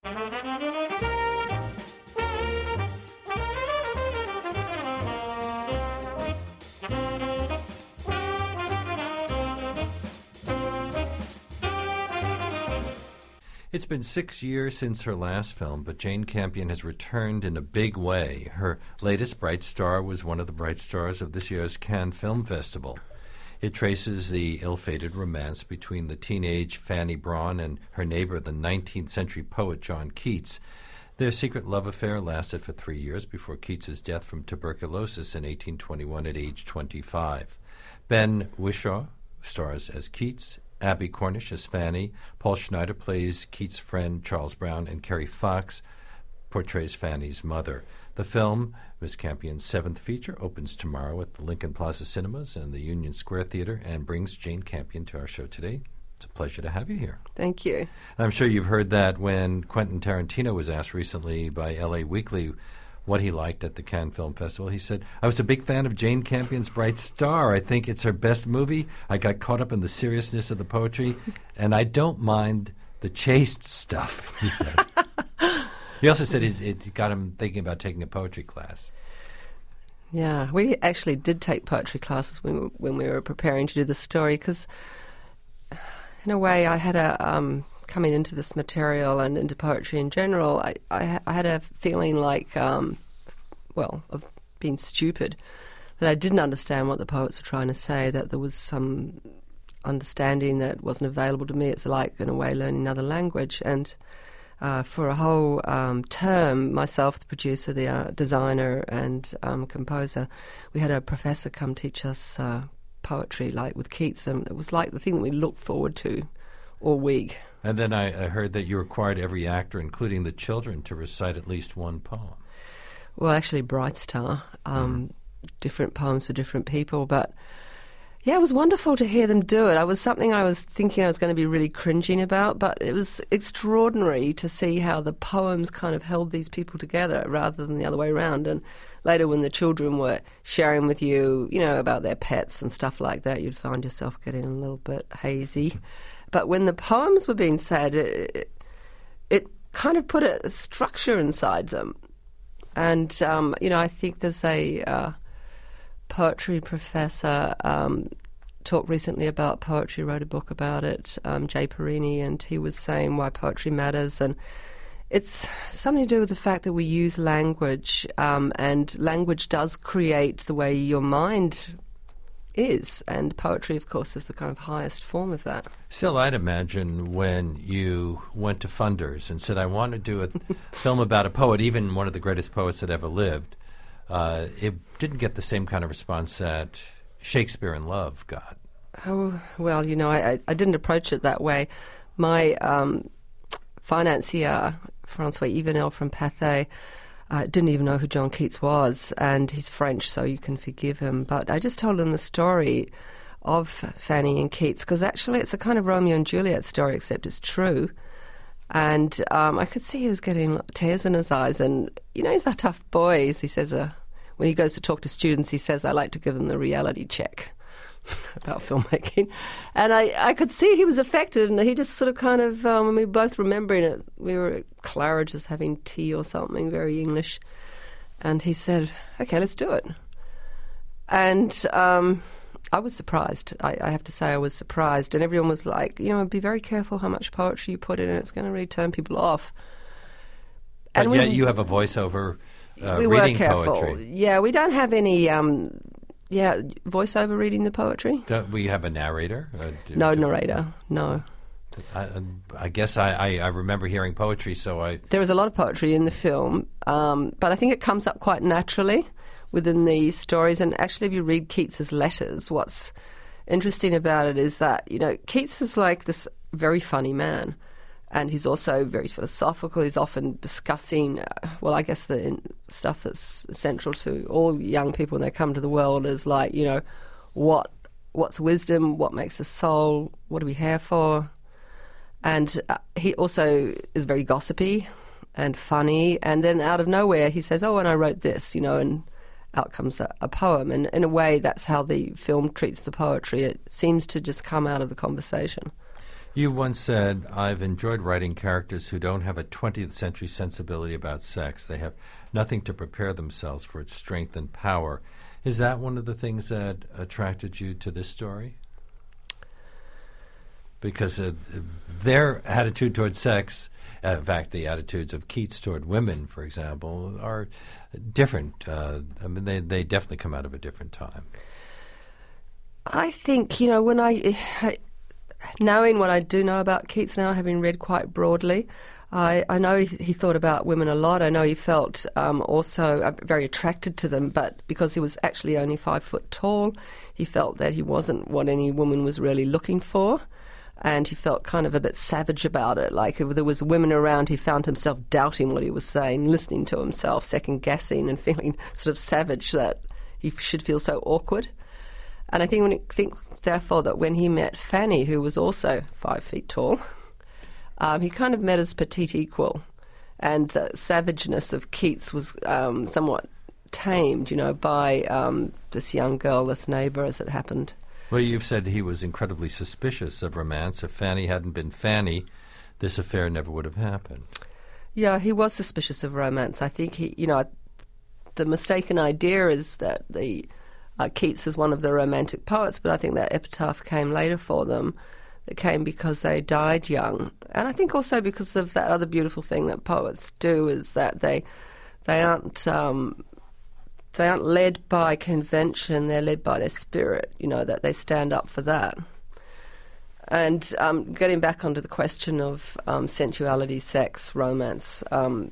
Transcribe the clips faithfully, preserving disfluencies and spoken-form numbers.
It's been six years since her last film, but Jane Campion has returned in a big way. Her latest, Bright Star, was one of the bright stars of this year's Cannes Film Festival. It traces the ill-fated romance between the teenage Fanny Brawne and her neighbor, the nineteenth century poet John Keats. Their secret love affair lasted for three years before Keats's death from tuberculosis in eighteen twenty-one at age twenty-five. Ben Whishaw stars as Keats, Abby Cornish as Fanny, Paul Schneider plays Keats' friend Charles Brown, and Kerry Fox portrays Fanny's mother. The film, Miss Campion's seventh feature, opens tomorrow at the Lincoln Plaza Cinemas and the Union Square Theater and brings Jane Campion to our show today. It's a pleasure to have you here. Thank you. I'm sure you've heard that when Quentin Tarantino was asked recently by L A Weekly what he liked at the Cannes Film Festival. He said, I was a big fan of Jane Campion's Bright Star. I think it's her best movie. I got caught up in the seriousness of the poetry, and I don't mind the chaste stuff, he said. He also said it, it got him thinking about taking a poetry class. Yeah, we actually did take poetry classes when we, when we were preparing to do the story, because in a way I had a... Um, coming into this material and into poetry in general, I, I, I had a feeling like, um, well, of being stupid, that I didn't understand what the poets were trying to say, that there was some understanding that wasn't available to me. It's like, in a way, learning another language. And uh, for a whole um, term, myself, the producer, the uh, designer and um, composer, we had a professor come teach us uh, poetry, like with Keats, and it was like the thing that we looked forward to all week. And then I, I heard that you required every actor, including the children, to recite at least one poem. Well, actually, Bright Star, um, mm. different poems for different people. But, yeah, it was wonderful to hear them do it. It was something I was thinking I was going to be really cringing about, but it was extraordinary to see how the poems kind of held these people together rather than the other way around. And later when the children were sharing with you, you know, about their pets and stuff like that, you'd find yourself getting a little bit hazy. But when the poems were being said, it, it kind of put a structure inside them. And, um, you know, I think there's a uh, poetry professor um, talked recently about poetry, wrote a book about it, um, Jay Perini, and he was saying why poetry matters. And it's something to do with the fact that we use language, um, and language does create the way your mind is, and poetry, of course, is the kind of highest form of that. Still, I'd imagine when you went to funders and said, I want to do a film about a poet, even one of the greatest poets that ever lived, uh, it didn't get the same kind of response that Shakespeare in Love got. Oh, well, you know, I, I didn't approach it that way. My um, financier, Francois Ivanel from Pathé, I uh, didn't even know who John Keats was, and he's French, so you can forgive him. But I just told him the story of Fanny and Keats, because actually it's a kind of Romeo and Juliet story, except it's true. And um, I could see he was getting tears in his eyes. And, you know, he's a tough boy. He says, uh, when he goes to talk to students, he says, I like to give them the reality check about filmmaking. And I, I could see he was affected, and he just sort of kind of, um, when we were both remembering it, we were at Clara just having tea or something, very English. And he said, okay, let's do it. And um, I was surprised. I, I have to say I was surprised. And everyone was like, you know, be very careful how much poetry you put in it. It's going to really turn people off. But and yet we, you have a voiceover uh, we reading were careful. poetry. Yeah, we don't have any... Um, Yeah, voiceover reading the poetry. Don't we have a narrator? Uh, do, no do, narrator, no. I, I guess I, I, I remember hearing poetry, so I... There is a lot of poetry in the film, um, but I think it comes up quite naturally within the stories. And actually, if you read Keats's letters, what's interesting about it is that, you know, Keats is like this very funny man. And he's also very philosophical. He's often discussing, uh, well, I guess the in, stuff that's central to all young people when they come to the world is like, you know, what what's wisdom, what makes a soul, what are we here for? And uh, he also is very gossipy and funny. And then out of nowhere, he says, oh, and I wrote this, you know, and out comes a, a poem. And in a way, that's how the film treats the poetry. It seems to just come out of the conversation. You once said, I've enjoyed writing characters who don't have a twentieth century sensibility about sex. They have nothing to prepare themselves for its strength and power. Is that one of the things that attracted you to this story? Because uh, their attitude towards sex, uh, in fact, the attitudes of Keats toward women, for example, are different. Uh, I mean, they, they definitely come out of a different time. I think, you know, when I, I knowing what I do know about Keats now, having read quite broadly, I, I know he, he thought about women a lot. I know he felt um, also uh, very attracted to them, but because he was actually only five foot tall, he felt that he wasn't what any woman was really looking for. And he felt kind of a bit savage about it. Like if there was women around, he found himself doubting what he was saying, listening to himself, second-guessing and feeling sort of savage that he should feel so awkward. And I think, when he, think therefore, that when he met Fanny, who was also five feet tall, um, he kind of met his petite equal. And the savageness of Keats was um, somewhat tamed, you know, by um, this young girl, this neighbour, as it happened. Well, you've said he was incredibly suspicious of romance. If Fanny hadn't been Fanny, this affair never would have happened. Yeah, he was suspicious of romance. I think he, you know, the mistaken idea is that the uh, Keats is one of the romantic poets, but I think that epitaph came later for them. It came because they died young, and I think also because of that other beautiful thing that poets do is that they they aren't. Um, They aren't led by convention, they're led by their spirit, you know, that they stand up for that. And um, getting back onto the question of um, sensuality, sex, romance, um,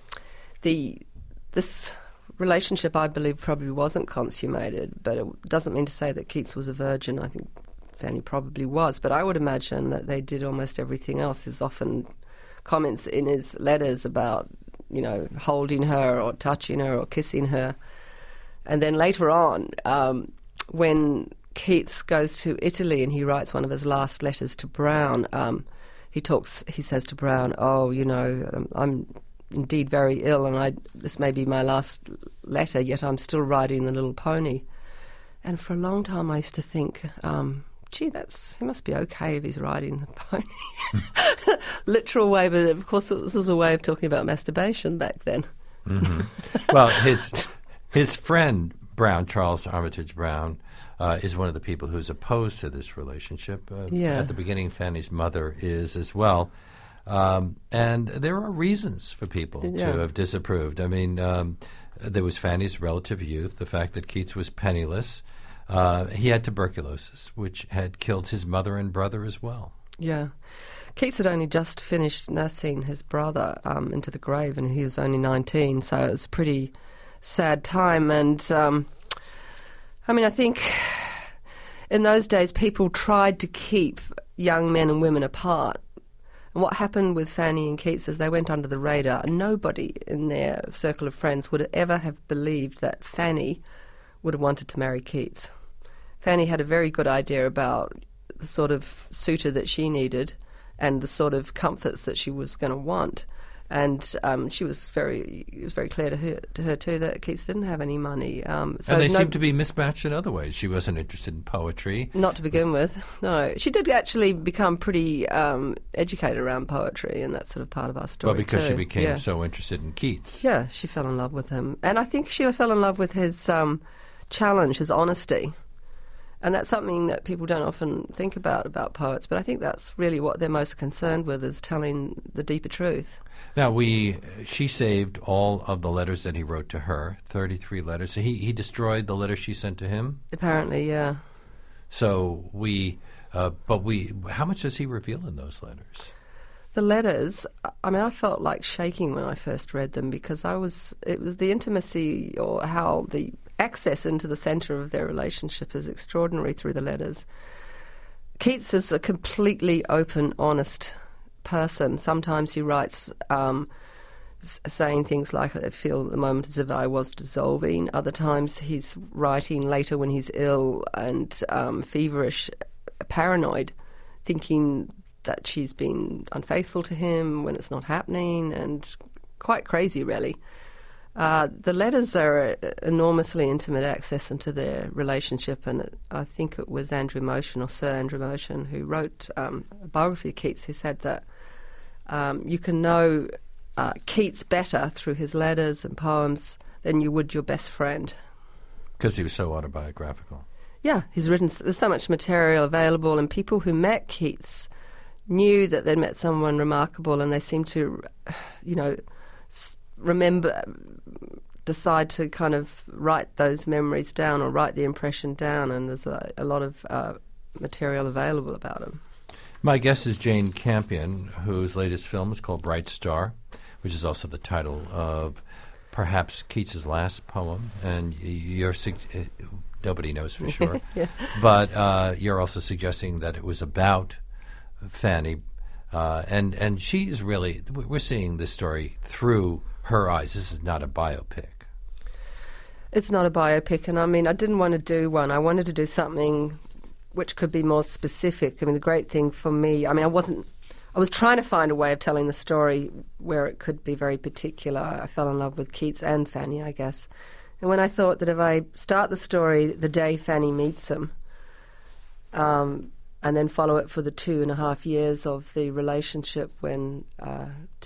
the this relationship, I believe, probably wasn't consummated, but it doesn't mean to say that Keats was a virgin. I think Fanny probably was, but I would imagine that they did almost everything else. There's often comments in his letters about, you know, holding her or touching her or kissing her. And then later on, um, when Keats goes to Italy and he writes one of his last letters to Browne, um, he talks. He says to Browne, "Oh, you know, um, I'm indeed very ill, and I, this may be my last letter, yet I'm still riding the little pony." And for a long time, I used to think, um, "Gee, that's he must be okay if he's riding the pony." Literal way, but of course, this was a way of talking about masturbation back then. Mm-hmm. Well, his. His friend, Browne, Charles Armitage Browne, uh, is one of the people who's opposed to this relationship. Uh, yeah. At the beginning, Fanny's mother is as well. Um, and there are reasons for people yeah. to have disapproved. I mean, um, there was Fanny's relative youth, the fact that Keats was penniless. Uh, he had tuberculosis, which had killed his mother and brother as well. Yeah. Keats had only just finished nursing his brother um, into the grave, and he was only nineteen, so it was a pretty sad time. And um, I mean, I think in those days people tried to keep young men and women apart. And what happened with Fanny and Keats is they went under the radar. Nobody in their circle of friends would ever have believed that Fanny would have wanted to marry Keats. Fanny had a very good idea about the sort of suitor that she needed and the sort of comforts that she was going to want. And um, she was very, it was very clear to her, to her too, that Keats didn't have any money. Um, so and they no, seemed to be mismatched in other ways. She wasn't interested in poetry. Not to begin with, no. She did actually become pretty um, educated around poetry, and that's sort of part of our story. Well, because too. she became yeah. so interested in Keats. Yeah, she fell in love with him. And I think she fell in love with his um, challenge, his honesty. And that's something that people don't often think about, about poets, but I think that's really what they're most concerned with, is telling the deeper truth. Now, we she saved all of the letters that he wrote to her, thirty-three letters. So he, he destroyed the letters she sent to him? Apparently, yeah. So we, uh, but we, how much does he reveal in those letters? The letters, I mean, I felt like shaking when I first read them, because I was, it was the intimacy, or how the access into the centre of their relationship is extraordinary through the letters. Keats is a completely open, honest person. Sometimes he writes um, s- saying things like, I feel at the moment as if I was dissolving. Other times he's writing later when he's ill and um, feverish, paranoid, thinking that she's been unfaithful to him when it's not happening, and quite crazy, really. Uh, the letters are uh, enormously intimate access into their relationship, and it, I think it was Andrew Motion, or Sir Andrew Motion, who wrote um, a biography of Keats, who said that um, you can know uh, Keats better through his letters and poems than you would your best friend. Because he was so autobiographical. Yeah, he's written, there's so much material available, and people who met Keats knew that they'd met someone remarkable, and they seemed to, you know, remember, decide to kind of write those memories down or write the impression down, and there's a, a lot of uh, material available about him. My guest is Jane Campion, whose latest film is called Bright Star, which is also the title of perhaps Keats's last poem, and you're sug- nobody knows for sure, yeah. but uh, you're also suggesting that it was about Fanny, uh, and and she's really, we're seeing this story through her eyes. This is not a biopic. It's not a biopic, and I mean, I didn't want to do one. I wanted to do something which could be more specific. I mean, the great thing for me, I mean, I wasn't, I was trying to find a way of telling the story where it could be very particular. I fell in love with Keats and Fanny, I guess. And when I thought that if I start the story the day Fanny meets him, um, and then follow it for the two and a half years of the relationship when uh,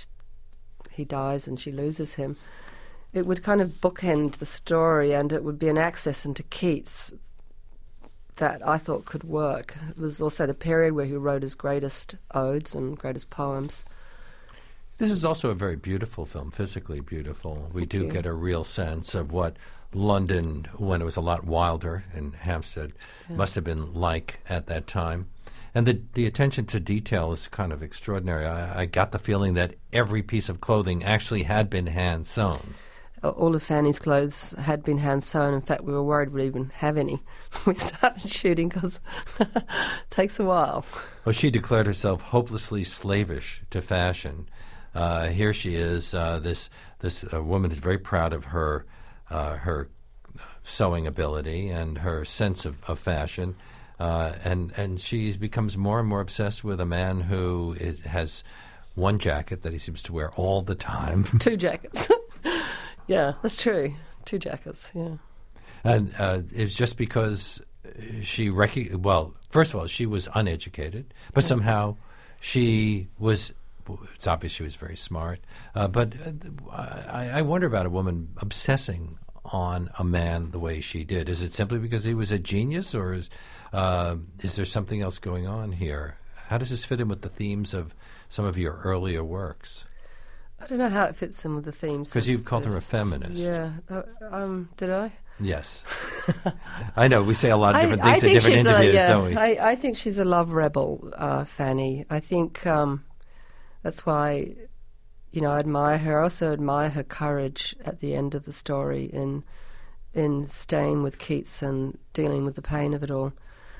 he dies and she loses him, it would kind of bookend the story, and it would be an access into Keats that I thought could work. It was also the period where he wrote his greatest odes and greatest poems. This is also a very beautiful film, physically beautiful. We Thank do you. get a real sense of what London, when it was a lot wilder in Hampstead, Yeah. must have been like at that time. And the the attention to detail is kind of extraordinary. I, I got the feeling that every piece of clothing actually had been hand sewn. All of Fanny's clothes had been hand sewn. In fact, we were worried we'd even have any. We started shooting because it takes a while. Well, she declared herself hopelessly slavish to fashion. Uh, here she is, uh, this this uh, woman is very proud of her uh, her sewing ability and her sense of, of fashion, uh, and and she becomes more and more obsessed with a man who is, has one jacket that he seems to wear all the time. Two jackets. Yeah, that's true. Two jackets, yeah. And uh, it's just because she rec- well, first of all, she was uneducated, but Yeah. somehow she was. It's obvious she was very smart, uh, but uh, I, I wonder about a woman obsessing on a man the way she did. Is it simply because he was a genius, or is uh, is there something else going on here? How does this fit in with the themes of some of your earlier works? I don't know how it fits in with the themes. Because of you've called the- her a feminist. Yeah. Uh, um, did I? Yes. I know, we say a lot of I- different I things in think different she's a- interviews, yeah, don't we? I, I think she's a love rebel, uh, Fanny. I think um, that's why, you know, I admire her. I also admire her courage at the end of the story in in staying with Keats and dealing with the pain of it all.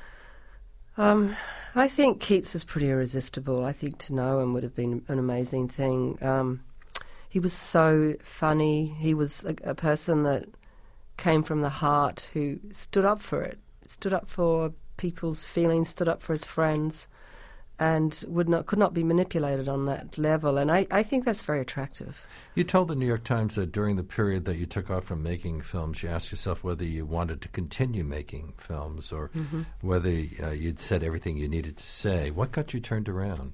Um, I think Keats is pretty irresistible. I think to know him would have been an amazing thing. Um, he was so funny. He was a, a person that came from the heart, who stood up for it, stood up for people's feelings, stood up for his friends, and would not could not be manipulated on that level. And I, I think that's very attractive. You told the New York Times that during the period that you took off from making films, you asked yourself whether you wanted to continue making films or Mm-hmm. whether uh, you'd said everything you needed to say. What got you turned around?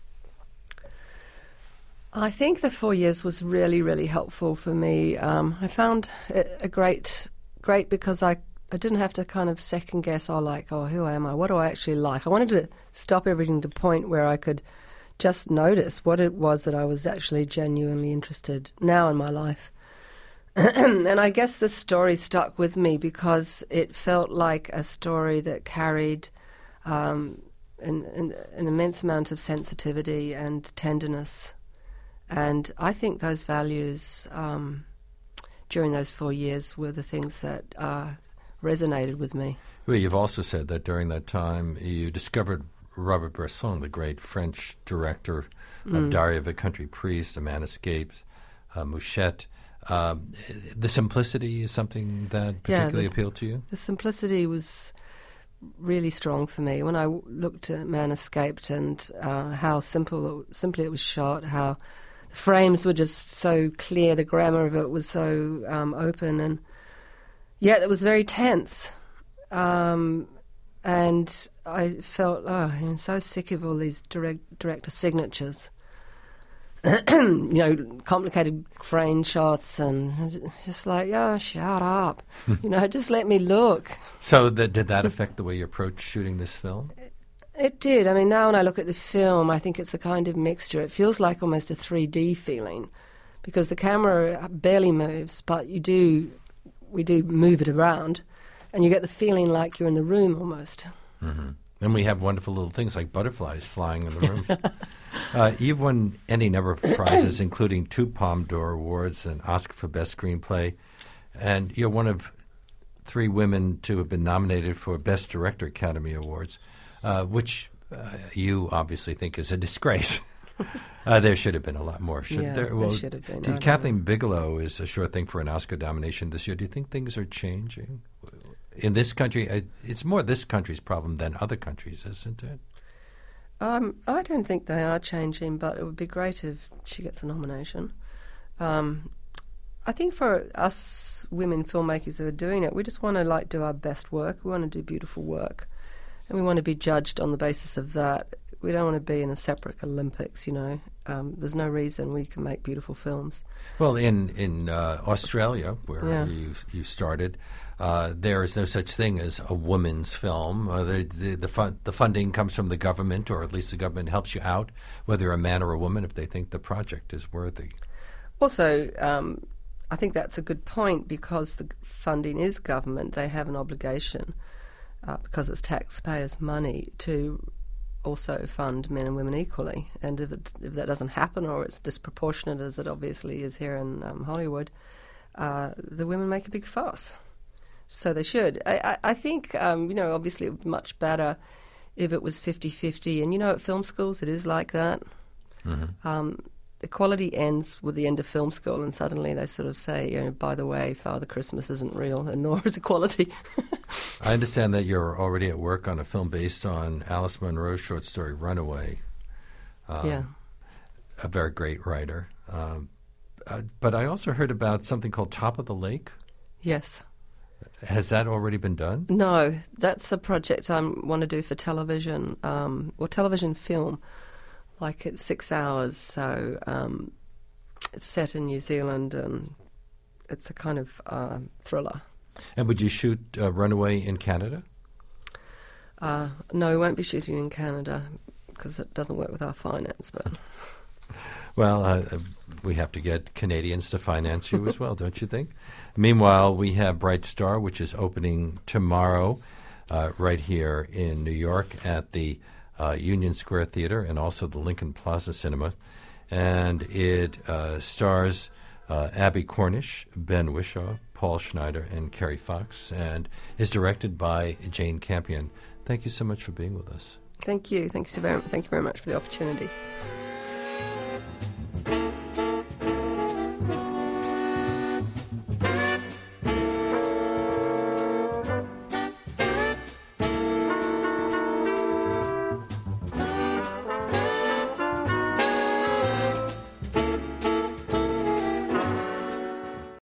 I think the four years was really, really helpful for me. Um, I found it a great, great because I, I didn't have to kind of second guess, oh, like, oh, who am I? What do I actually like? I wanted to stop everything to the point where I could just notice what it was that I was actually genuinely interested now in my life. And I guess this story stuck with me because it felt like a story that carried um, an, an, an immense amount of sensitivity and tenderness. And I think those values um, during those four years were the things that uh, resonated with me. Well, you've also said that during that time you discovered Robert Bresson, the great French director of Mm. Diary of a Country Priest, A Man Escapes, uh, Mouchette. Um, the simplicity is something that Yeah, particularly the- appealed to you? The simplicity was really strong for me. When I w- looked at Man Escaped and uh, how simple, it, simply it was shot, how frames were just so clear. The grammar of it was so um, open, and yeah, it was very tense. Um, and I felt, oh, I'm so sick of all these direct, director signatures. You know, complicated crane shots, and just like, yeah, shut up. You know, just let me look. So that, did that affect the way you approached shooting this film? It, it did. I mean, now when I look at the film, I think it's a kind of mixture. It feels like almost a three D feeling, because the camera barely moves, but you do, we do move it around, and you get the feeling like you're in the room almost. Mm-hmm. And we have wonderful little things like butterflies flying in the room. uh, you've won any number of prizes, including two Palme d'Or awards, an Oscar for Best Screenplay, and you're one of three women to have been nominated for Best Director Academy Awards, uh, which uh, you obviously think is a disgrace. uh, there should have been a lot more, shouldn't yeah, there? Well, there should have been. do, Kathleen Bigelow is a sure thing for an Oscar nomination this year. Do you think things are changing? In this country, it's more this country's problem than other countries, isn't it? Um, I don't think they are changing, but it would be great if she gets a nomination. Um, I think for us women filmmakers who are doing it, we just want to like do our best work. We want to do beautiful work, and we want to be judged on the basis of that. We don't want to be in a separate Olympics, you know. Um, there's no reason we can make beautiful films. Well, in in uh, Australia, where yeah. you you started, uh, there is no such thing as a women's film. Uh, the the the, fun, the funding comes from the government, or at least the government helps you out, whether you're a man or a woman, if they think the project is worthy. Also, um, I think that's a good point, because the funding is government. They have an obligation, uh, because it's taxpayers' money, to also fund men and women equally. And if, it's, if that doesn't happen, or it's disproportionate, as it obviously is here in um, Hollywood, uh, the women make a big fuss. So they should. I, I, I think, um, you know, obviously it would be much better if it was fifty-fifty. And, you know, at film schools it is like that. Mm-hmm. Um, equality ends with the end of film school, and suddenly they sort of say, you know, by the way, Father Christmas isn't real, and nor is equality. I understand that you're already at work on a film based on Alice Munro's short story Runaway. Um, yeah. A very great writer. Um, uh, but I also heard about something called Top of the Lake. Yes. Has that already been done? No, that's a project I want to do for television, um, or television film. Like, it's six hours, so um, it's set in New Zealand, and it's a kind of uh, thriller. And would you shoot uh, Runaway in Canada? Uh, no, we won't be shooting in Canada, because it doesn't work with our finance. But well, uh, we have to get Canadians to finance you as well, don't you think? Meanwhile, we have Bright Star, which is opening tomorrow uh, right here in New York at the Uh, Union Square Theater and also the Lincoln Plaza Cinema. And it uh, stars uh, Abby Cornish, Ben Whishaw, Paul Schneider, and Kerry Fox, and is directed by Jane Campion. Thank you so much for being with us. Thank you. Thank you so very, thank you very much for the opportunity.